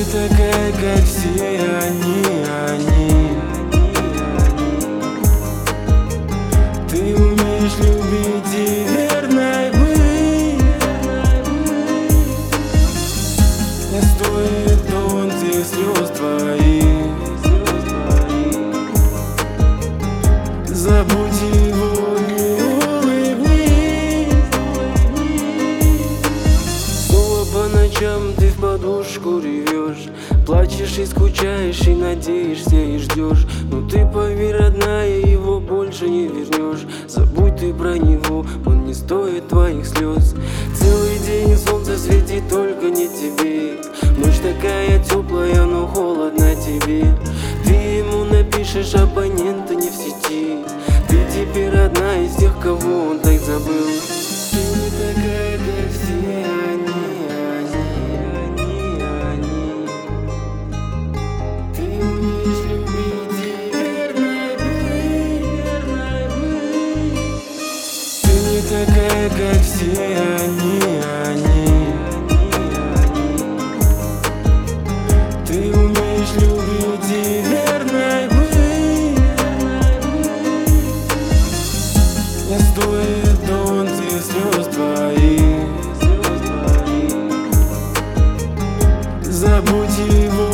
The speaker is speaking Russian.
такая, как все они. Ты умеешь любить и верной быть. Не стоит тонких слез твоих. Забудь его и улыбнись. Снова по ночам ты в подушку ревешь, плачешь и скучаешь, и надеешься, и ждешь. Но ты поверь, родная, его больше не вернешь. Забудь ты про него, он не стоит твоих слез. Целый день солнце светит, только не тебе. Ночь такая теплая, но холодно тебе. Ты ему напишешь, абонента не в сети. Ты теперь одна из тех, кого он так забыл. Ты не такая, как все они. Ты умеешь любить и верной быть. Ты не такая, как все они. Ты умеешь любить и верной быть. Не стоит тонких слез твоих. Забудь его.